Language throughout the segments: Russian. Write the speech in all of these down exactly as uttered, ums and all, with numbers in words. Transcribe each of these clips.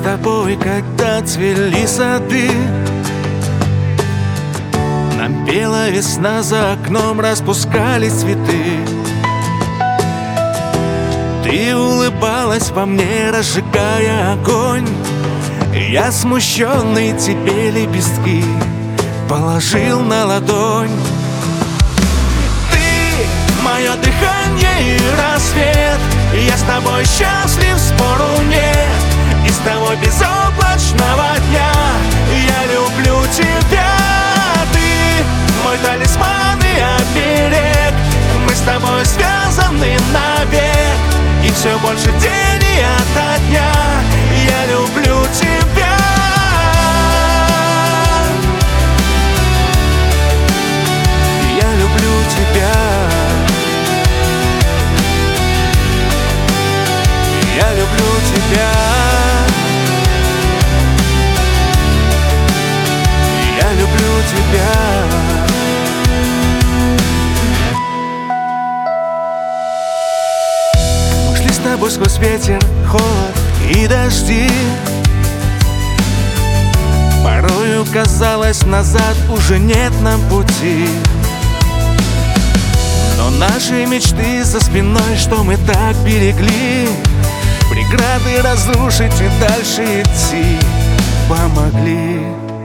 тобой, когда цвели сады. Нам пела весна, за окном распускались цветы. Ты улыбалась во мне, разжигая огонь. Я, смущенный, тебе лепестки положил на ладонь. Ты — мое дыхание и рассвет. Я с тобой счастлив, спору нет. И с того безоблачного дня я люблю тебя. Ты — мой талисман и оберег. Мы с тобой связаны навек. И все больше день и ото дня я люблю тебя. Я люблю тебя. Я люблю тебя. Я люблю тебя. Мы шли с тобой сквозь ветер, холод и дожди. Порою казалось, назад уже нет нам пути. Но наши мечты за спиной, что мы так берегли, преграды разрушить и дальше идти помогли.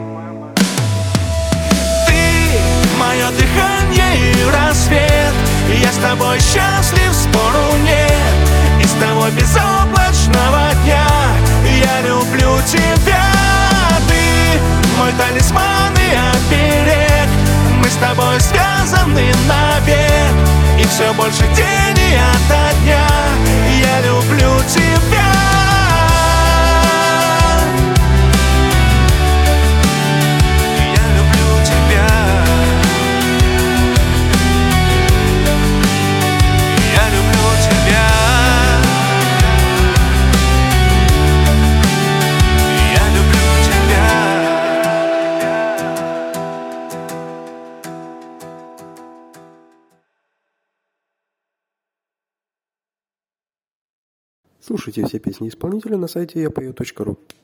Ты — мое дыхание и рассвет. Я с тобой счастлив, спору нет. И с того безоблачного дня я люблю тебя. Ты — мой талисман и оберег. Мы с тобой связаны навек. И все больше день и ото дня я люблю тебя. Я люблю тебя. Я люблю тебя. Я люблю тебя. Слушайте все песни исполнителя на сайте я пою точка ру.